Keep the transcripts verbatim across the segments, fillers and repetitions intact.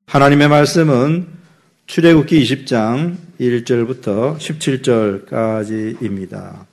하나님의 말씀은 출애굽기 이십 장 일 절부터 십칠 절까지입니다.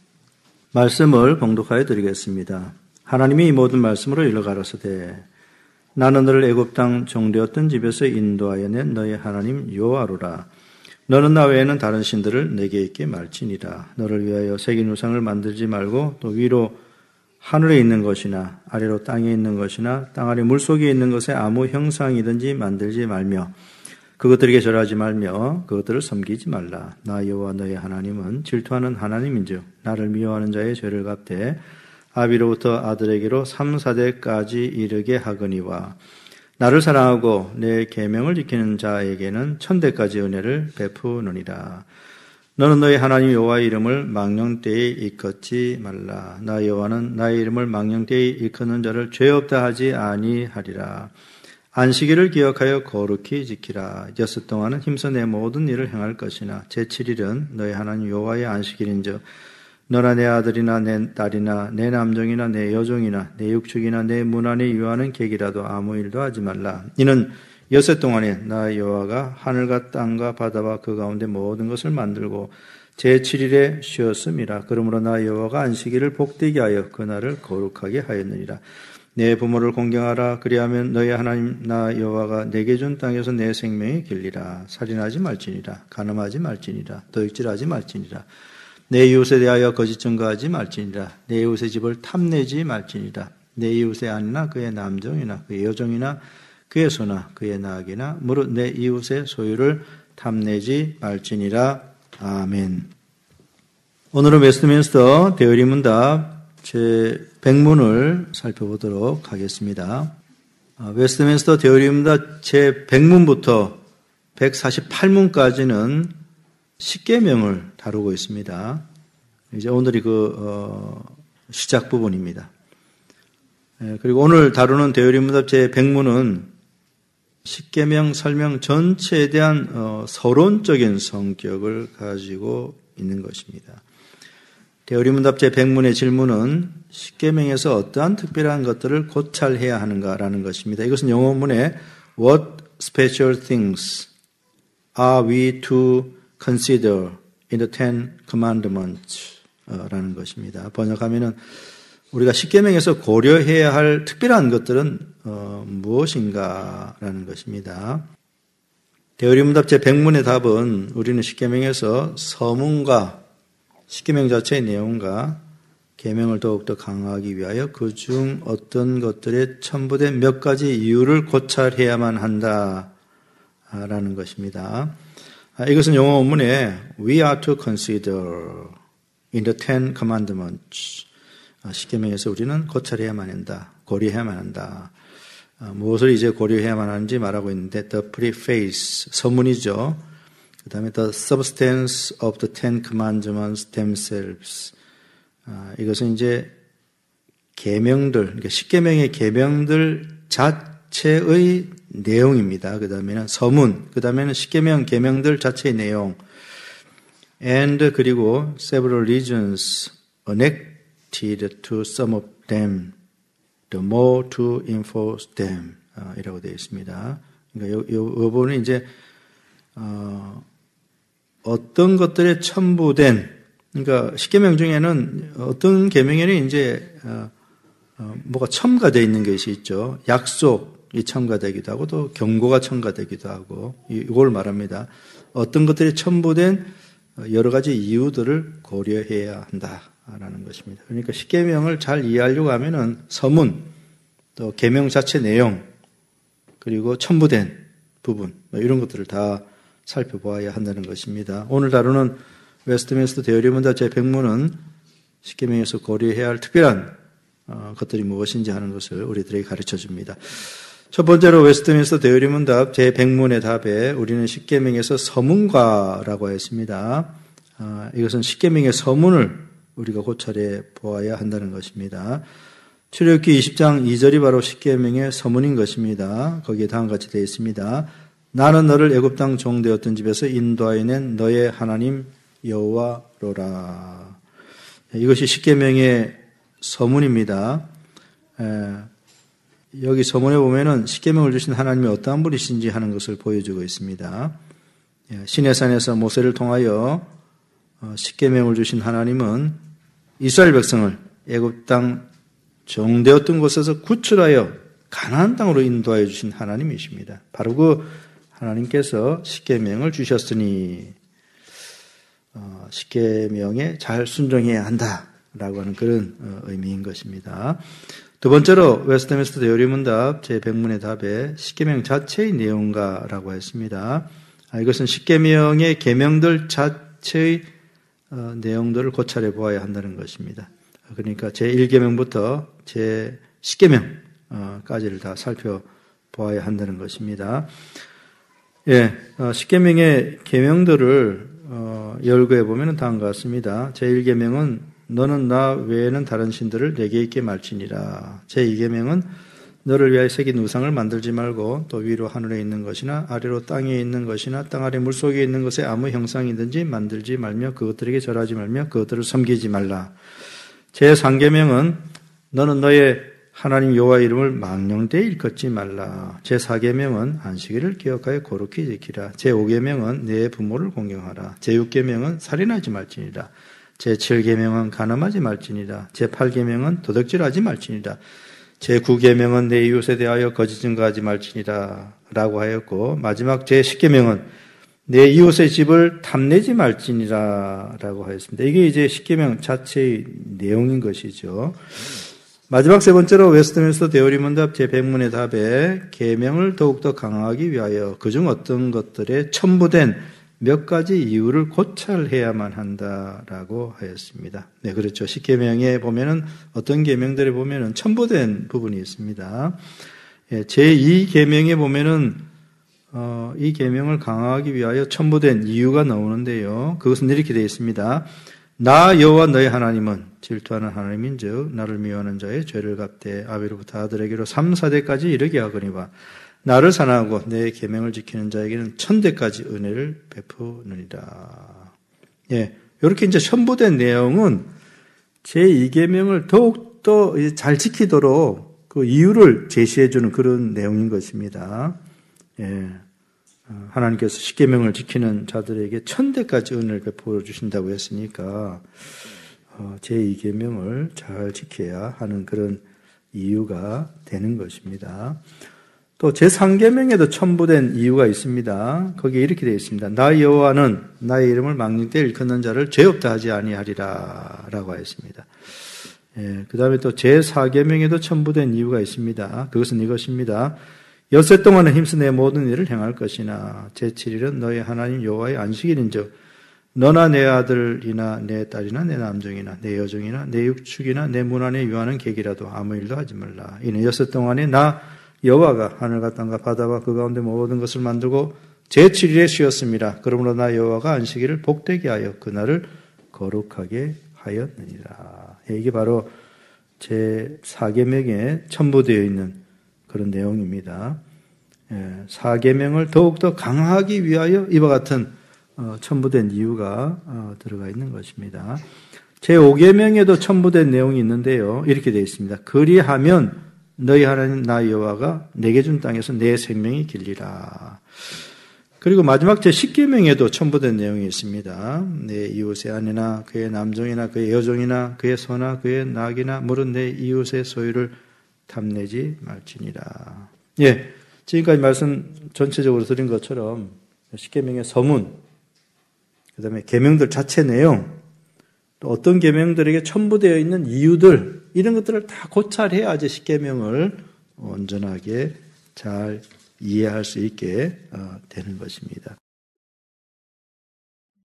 말씀을 봉독하여 드리겠습니다. 하나님이 이 모든 말씀으로 일러 가라사대 나는 너를 애굽 땅 종되었던 집에서 인도하여 낸 너의 하나님 여호와로라. 너는 나 외에는 다른 신들을 내게 있게 말지니라. 너를 위하여 새긴 우상을 만들지 말고 또 위로 하늘에 있는 것이나 아래로 땅에 있는 것이나 땅 아래 물속에 있는 것에 아무 형상이든지 만들지 말며 그것들에게 절하지 말며 그것들을 섬기지 말라. 나 여호와 너의 하나님은 질투하는 하나님인즉 나를 미워하는 자의 죄를 갚되 아비로부터 아들에게로 삼, 사대까지 이르게 하거니와 나를 사랑하고 내 계명을 지키는 자에게는 천대까지 은혜를 베푸느니라. 너는 너의 하나님 여호와의 이름을 망령되이 일컫지 말라. 나 여호와는 나의 이름을 망령되이 일컫는 자를 죄 없다 하지 아니하리라. 안식일을 기억하여 거룩히 지키라. 여섯 동안은 힘써 내 모든 일을 행할 것이나 제칠 일은 너의 하나님 여호와의 안식일인즉 너나 내 아들이나 내 딸이나 내 남종이나 내 여종이나 내 육축이나 내 문 안에 유하는 객이라도 아무 일도 하지 말라. 이는 여섯 동안에 나 여호와가 하늘과 땅과 바다와 그 가운데 모든 것을 만들고 제칠 일에 쉬었음이라. 그러므로 나 여호와가 안식일을 복되게 하여 그날을 거룩하게 하였느니라. 내 부모를 공경하라. 그리하면 너희 하나님 나 여호와가 내게 준 땅에서 내 생명이 길리라. 살인하지 말지니라. 간음하지 말지니라. 도둑질하지 말지니라. 내 이웃에 대하여 거짓 증거하지 말지니라. 내 이웃의 집을 탐내지 말지니라. 내 이웃의 아내나 그의 남종이나 그의 여종이나 그의 소나 그의 나귀나 무릇 내 이웃의 소유를 탐내지 말지니라. 아멘. 오늘은 웨스트민스터 대의리 문답 제백 문을 살펴보도록 하겠습니다. 웨스트민스터 대의리 문답 제백 문부터 백사십팔 문까지는 십계명을 다루고 있습니다. 이제 오늘이 그 어, 시작 부분입니다. 그리고 오늘 다루는 대의리 문답 제백 문은 십계명 설명 전체에 대한 어, 서론적인 성격을 가지고 있는 것입니다. 대의리 문답 제백 문의 질문은 십계명에서 어떠한 특별한 것들을 고찰해야 하는가라는 것입니다. 이것은 영어 원문에 What special things are we to consider in the Ten Commandments 라는 것입니다. 번역하면은 우리가 십계명에서 고려해야 할 특별한 것들은 어, 무엇인가라는 것입니다. 대의리 문답 제백 문의 답은 우리는 십계명에서 서문과 십계명 자체의 내용과 계명을 더욱더 강화하기 위하여 그중 어떤 것들에 첨부된 몇 가지 이유를 고찰해야만 한다라는 것입니다. 이것은 영어 원문에 We are to consider in the Ten Commandments. 십계명에서 우리는 고찰해야만 한다. 고려해야만 한다. 무엇을 이제 고려해야만 하는지 말하고 있는데 the preface, 서문이죠. 그 다음에 the substance of the Ten Commandments themselves. 이것은 이제 계명들, 그러니까 십계명의 계명들 자체의 내용입니다. 그 다음에는 서문, 그 다음에는 십계명 계명들 자체의 내용, and 그리고 several reasons connected to some of them, the more to enforce them 이라고 되어 있습니다. 그러니까 이 부분은 이제 어, 어떤 것들에 첨부된, 그러니까 십계명 중에는 어떤 계명에는 이제 어, 어, 뭐가 첨가되어 있는 것이 있죠. 약속이 첨가되기도 하고 또 경고가 첨가되기도 하고 이걸 말합니다. 어떤 것들이 첨부된 여러 가지 이유들을 고려해야 한다라는 것입니다. 그러니까 십계명을 잘 이해하려고 하면은 서문, 또 계명 자체 내용, 그리고 첨부된 부분 이런 것들을 다 살펴보아야 한다는 것입니다. 오늘 다루는 웨스트민스터 대의리 문답 제백 문은 십계명에서 고려해야 할 특별한 어, 것들이 무엇인지 하는 것을 우리들에게 가르쳐 줍니다. 첫 번째로 웨스트민스터 대의리 문답 제백 문의 답에 우리는 십계명에서 서문과라고 했습니다. 어, 이것은 십계명의 서문을 우리가 고찰해 보아야 한다는 것입니다. 출애굽기 이십 장 이 절이 바로 십계명의 서문인 것입니다. 거기에 다음과 같이 되어 있습니다. 나는 너를 애굽 땅 종되었던 집에서 인도하여 낸 너의 하나님 여호와로라. 이것이 십계명의 서문입니다. 여기 서문에 보면은 십계명을 주신 하나님이 어떠한 분이신지 하는 것을 보여주고 있습니다. 시내산에서 모세를 통하여 십계명을 주신 하나님은 이스라엘 백성을 애굽 땅 정되었던 곳에서 구출하여 가나안 땅으로 인도하여 주신 하나님이십니다. 바로 그 하나님께서 십계명을 주셨으니 십계명에 잘 순종해야 한다라고 하는 그런 의미인 것입니다. 두 번째로 웨스트민스터 대요리문답 제백문의 답에 십계명 자체의 내용가라고 했습니다. 이것은 십계명의 계명들 자체의 내용들을 고찰해 보아야 한다는 것입니다. 그러니까 제일 계명부터 제십 계명까지를 다 살펴보아야 한다는 것입니다. 예, 십 계명의 계명들을 열거해 보면 다음과 같습니다. 제일 계명은 너는 나 외에는 다른 신들을 내게 있게 말지니라. 제이 계명은 너를 위하여 새긴 우상을 만들지 말고 또 위로 하늘에 있는 것이나 아래로 땅에 있는 것이나 땅 아래 물속에 있는 것에 아무 형상이든지 만들지 말며 그것들에게 절하지 말며 그것들을 섬기지 말라. 제삼 계명은 너는 너의 하나님 여호와 이름을 망령되이 일컫지 말라. 제사 계명은 안식일을 기억하여 거룩히 지키라. 제오 계명은 내 부모를 공경하라. 제육 계명은 살인하지 말지니라. 제칠 계명은 간음하지 말지니라. 제팔 계명은 도둑질하지 말지니라. 제구 계명은 내 이웃에 대하여 거짓 증거하지 말지니라 라고 하였고, 마지막 제십 계명은 내 이웃의 집을 탐내지 말지니라 라고 하였습니다. 이게 이제 십 계명 자체의 내용인 것이죠. 마지막 세 번째로 웨스트민스터 대요리문답 제백문의 답에 계명을 더욱더 강화하기 위하여 그중 어떤 것들에 첨부된 몇 가지 이유를 고찰해야만 한다라고 하였습니다. 네, 그렇죠. 십 계명에 보면은 어떤 계명들에 보면은 첨부된 부분이 있습니다. 예, 제이 계명에 보면은 어, 이 계명을 강화하기 위하여 첨부된 이유가 나오는데요. 그것은 이렇게 되어 있습니다. 나 여호와 너의 하나님은 질투하는 하나님인즉 나를 미워하는 자의 죄를 갚되 아비로부터 아들에게로 삼, 사대까지 이르게 하거니와 나를 사랑하고 내 계명을 지키는 자에게는 천대까지 은혜를 베푸느니라. 예, 이렇게 이제 첨부된 내용은 제이 계명을 더욱더 잘 지키도록 그 이유를 제시해 주는 그런 내용인 것입니다. 예, 하나님께서 십 계명을 지키는 자들에게 천대까지 은혜를 베풀어 주신다고 했으니까 제이 계명을 잘 지켜야 하는 그런 이유가 되는 것입니다. 또 제삼 계명에도 첨부된 이유가 있습니다. 거기에 이렇게 되어 있습니다. 나 여호와는 나의 이름을 망령되이 일컫는 자를 죄 없다 하지 아니하리라 라고 하였습니다. 예, 그 다음에 또 제사 계명에도 첨부된 이유가 있습니다. 그것은 이것입니다. 엿새 동안은 힘써 내 모든 일을 행할 것이나 제칠 일은 너희 하나님 여호와의 안식일인즉 너나 내 아들이나 내 딸이나 내 남종이나 내 여종이나 내 육축이나 내 문 안에 유하는 객이라도 아무 일도 하지 말라. 이는 엿새 동안에 나 여호와가 하늘과 땅과 바다와 그 가운데 모든 것을 만들고 제칠 일에 쉬었습니다. 그러므로 나 여호와가 안식일을 복되게 하여 그날을 거룩하게 하였느니라. 이게 바로 제사 계명에 첨부되어 있는 그런 내용입니다. 사 계명을 더욱더 강화하기 위하여 이와 같은 첨부된 이유가 들어가 있는 것입니다. 제오 계명에도 첨부된 내용이 있는데요. 이렇게 되어 있습니다. 그리하면 너희 하나님 나 여호와가 내게 준 땅에서 내 생명이 길리라. 그리고 마지막 제십 계명에도 첨부된 내용이 있습니다. 내 이웃의 아내나 그의 남종이나 그의 여종이나 그의 소나 그의 낙이나 물은 내 이웃의 소유를 탐내지 말지니라. 예, 지금까지 말씀 전체적으로 드린 것처럼 십 계명의 서문, 그 다음에 계명들 자체 내용, 또 어떤 계명들에게 첨부되어 있는 이유들, 이런 것들을 다 고찰해야지 십 계명을 온전하게 잘 이해할 수 있게 되는 것입니다.